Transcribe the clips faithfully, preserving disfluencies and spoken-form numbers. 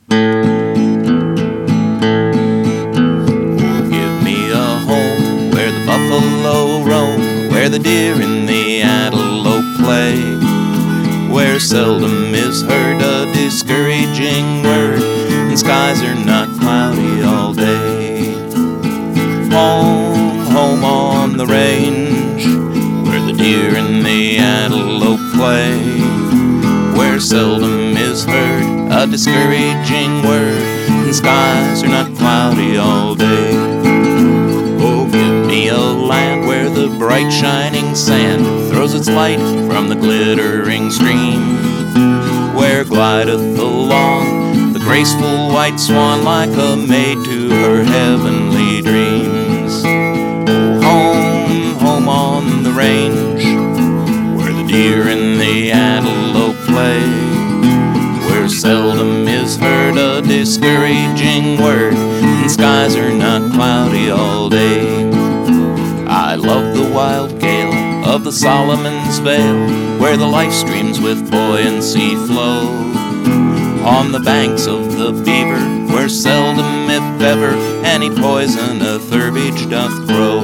Give me a home where the buffalo roam, where the deer and the antelope play, where seldom is heard a discouraging word, and skies are not cloudy all day. Home, home on the range, where the deer and the antelope play, where seldom is heard a discouraging word, and skies are not cloudy all day. Oh, give me a land where the bright shining sand throws its light from the glittering stream, where glideth along the graceful white swan like a maid to her heavenly dreams. Oh, home, home on the range, where the deer and the antelope play, where seldom is heard a discouraging word, and skies are not cloudy all day. I love the wild gale of the Solomon's Vale, where the life streams with buoyancy flow, on the banks of the Beaver, where seldom if ever any poisonous herbage doth grow.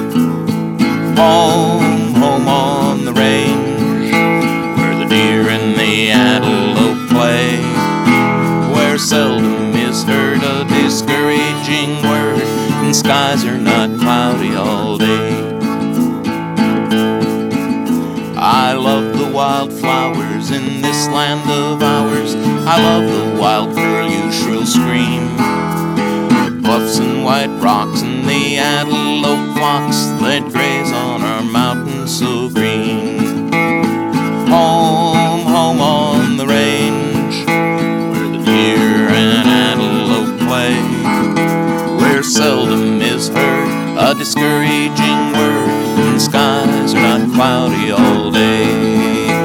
Home, home on the range, where the deer and the antelope play, where seldom is heard a discouraging word, and skies are not cloudy all day. I love the wild flowers in this land of ours, I love the wild curlew shrill scream, the bluffs and white rocks and the antelope flocks that graze on our mountains so green. Home, home on the range, where the deer and antelope play, where seldom is heard a discouraging word, and skies are not cloudy all day.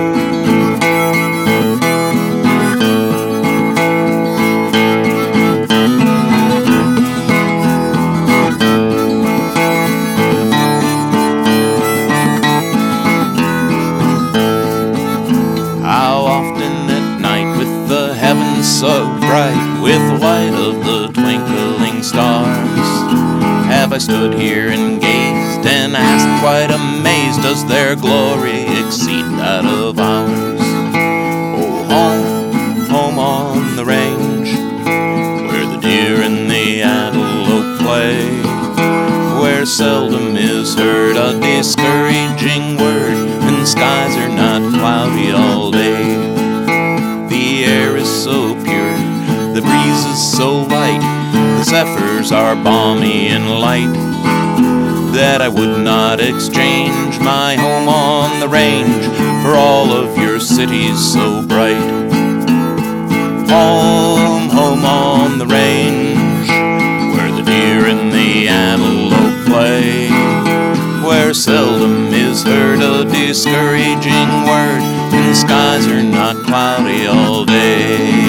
So bright with the light of the twinkling stars, have I stood here and gazed and asked, quite amazed, does their glory exceed that of ours? Oh, home, home on the range, where the deer and the antelope play, where seldom is heard a discouraging word, and skies are not cloudy all day. The air is so pure, the breeze is so light, the zephyrs are balmy and light, that I would not exchange my home on the range for all of your cities so bright. Home, home on the range, where the deer and the antelope play, where seldom is heard a discouraging word, and the skies are not cloudy all day.